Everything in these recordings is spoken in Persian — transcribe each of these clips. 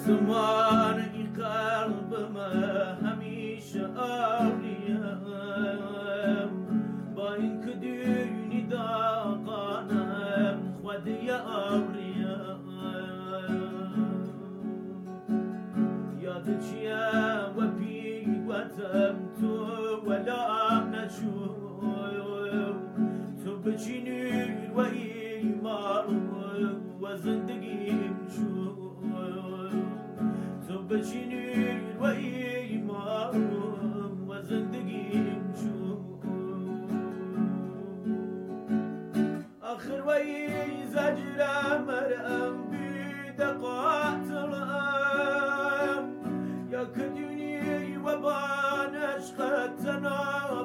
زمانی قلبم همیشه آریم با این که دینی داغانم خودی آریم یاد چیه و پیوتم تو ولا نشو تو بچینی و ایمان و زندگیم شو تو بچینی و ایمان و زندگیم شو آخر و ای زجرم مرم بید قاتلم یا که دنی و بانش خطنا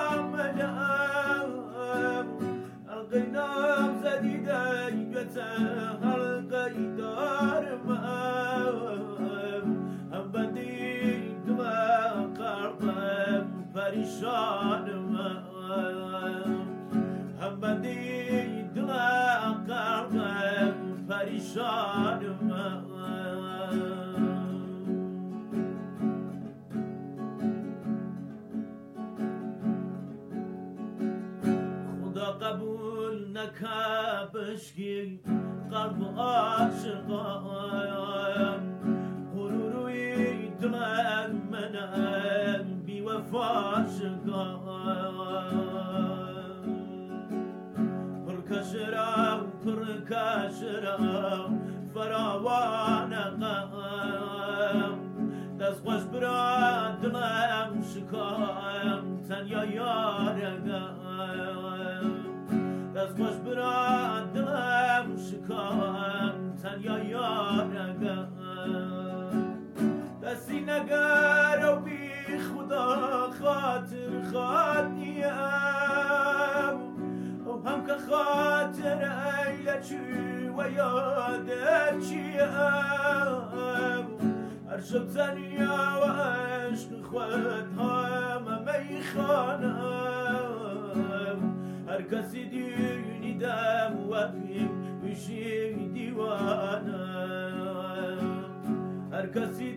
فاملم القینام زدیده یبته حلقی دارم هم بدید و قربم پریشانم هم بدید و قربم پریشانم قبول نکبشگی قلب عاشقان غروروی دلم منم بی وفاشقان پرکشرم فراوانقم دست خوش برا دلم شکام تنیا یارگم دست خوش برا دلم شکام تنیا یارگم دستی نگر و بی خدا خاطر خاطیم و هم که خاطر ایله چی و یاده چیم هر شب تنیا و عشق خود همه میخوانم هر کسی دیدم و بیم بشی دیوانم هر کسی